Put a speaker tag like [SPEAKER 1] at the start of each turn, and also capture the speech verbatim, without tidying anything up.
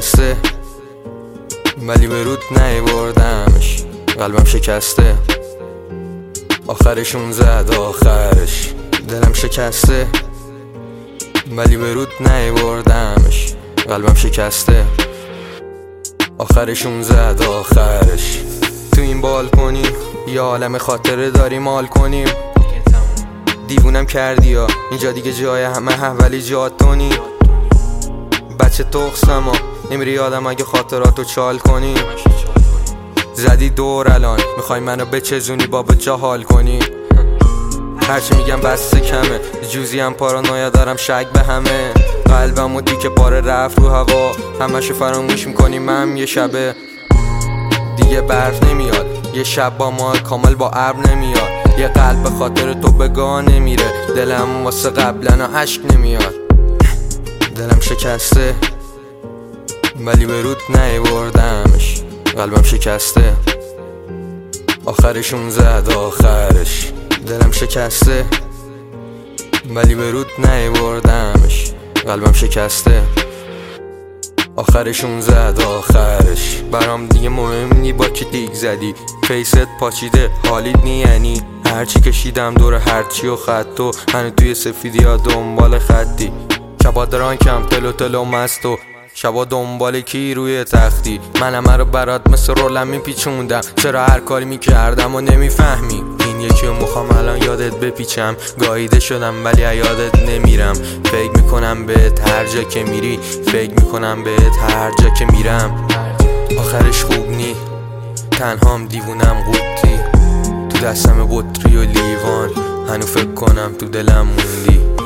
[SPEAKER 1] شکسته ولی به رود نیاوردمش، قلبم شکسته آخرشون زد آخرش. دلم شکسته ولی به رود نیاوردمش، قلبم شکسته آخرشون زد آخرش. تو این بالکنی یه عالم خاطره داریم مال کنیم، دیوونم کردی یا اینجا دیگه جای همه ولی جات تو نی. بچه تخصم ها نمیری یادم اگه خاطراتو چال کنی. زدی دور الان میخوای منو بچزونی بابا جا حال کنی. هرچی میگم بسته کمه، جوزی هم پارانویا دارم شک به همه. قلبم و دیگه پاره رفت رو هوا، همشو فراموش میکنی من یه شبه. دیگه برف نمیاد یه شب با ما کامل با ابر نمیاد. یه قلب به خاطر تو بگاه نمیره، دلم واسه قبلنا عشق نمیاد. دلم شکسته ولی به رود نیاوردمش، قلبم شکسته آخرشون زد آخرش. دلم شکسته ولی به رود نیاوردمش، قلبم شکسته آخرشون زد آخرش. برام دیگه مهم نی با کی دیگ زدی، فیست پاچیده حالیت نی یعنی. هرچی کشیدم دور هرچی و خط و هنو توی سفیدی ها دنبال خطی. شبا درانکم تلو تلو مستو، شبا دنبال کی روی تختی. من همه رو برات مثل رولم میپیچوندم، چرا هر کاری میکردم و نمیفهمی. این یکی رو مخوام الان یادت بپیچم، گاییده شدم ولی یادت نمیرم. فکر میکنم بهت هر جا که میری، فکر میکنم بهت هر جا که میرم. آخرش خوب نی تنهام دیوونم قوطی، تو دستم بطری و لیوان هنو فکر کنم تو دلم موندی.